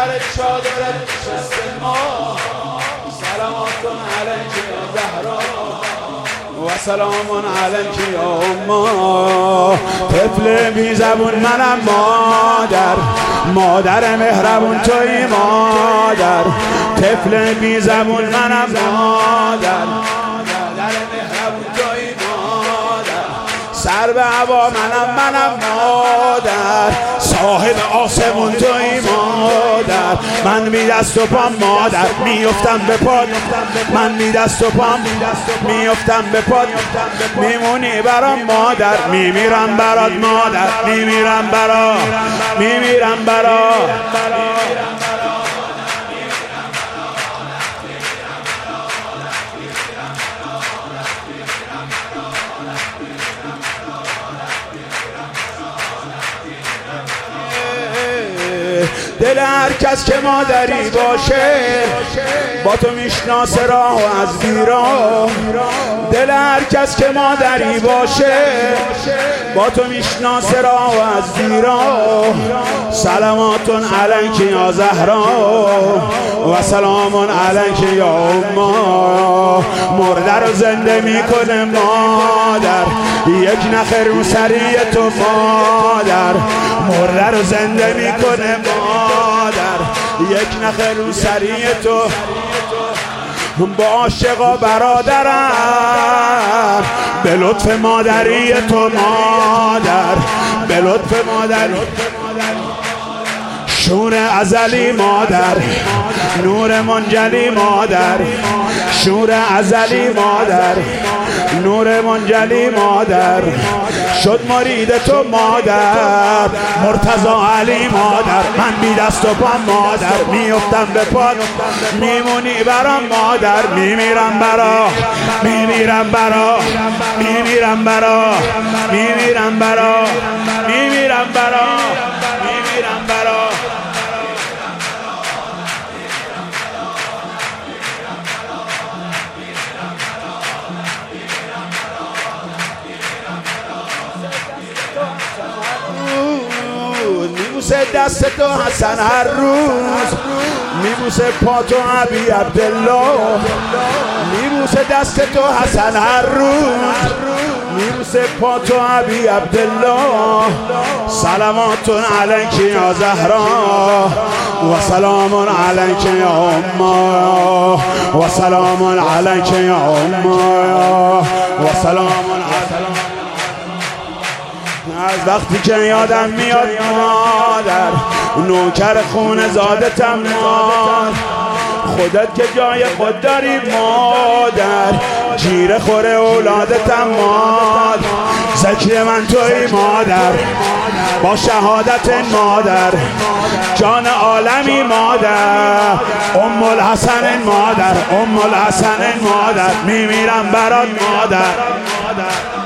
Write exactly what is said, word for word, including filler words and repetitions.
سر چادرت نشسته ما سلاماتون علیک یا زهرا و سلامون علیک یا اما طفل بی زبون منم مادر مادر مهربون توی مادر طفل بی زبون منم مادر مادر مهربون توی مادر سر به هوا منم منم مادر صاحب آسمون توی مادر من بی دست و پام مادر میافتم به پاد من بی دست و پام میافتم به پاد میمونی برام مادر میمیرم برات مادر میمیرم برا میمیرم برا دل هر کس که مادری باشه با تو میشناسه راه و از بیراه دل هر کس که مادری باشه با تو میشناسه راه و از بیراه سلاماتون علیک یا زهرا و سلامون علیک یا اما مرده رو زنده میکنه مادر یک نخ رو سری تو مادر مرده رو زنده میکنه مادر یک نخ رو سری تو با عاشقا برادرم به لطف مادری تو مادر به لطف مادر شور ازلی مادر نور منجلی مادر شور ازلی مادر نور منجلی مادر شد مرید تو مادر مرتضی علی مادر من بی دست و پام مادر میافتم به پاد میمونی برام مادر میمیرم برا میمیرم برا میمیرم برا میمیرم برا میمیرم برا میمیرم برا میبوسه دست تو حسن هر روز میبوسه پا تو عبی عبدالله میبوسه دست تو حسن هر روز میبوسه پا تو عبی عبدالله سلاماتون علیک یا زهرا و سلامون علیک یا اما و سلامون علیک یا اما و سلامون علیک از وقتی که یادم میاد مادر نوکر خون زادتم مادر خودت که جای خود داری مادر جیره خوره اولادتم مادر ذکر من توی مادر با شهادت مادر جان عالمی مادر ام الحسن مادر ام الحسن مادر میمیرم برات مادر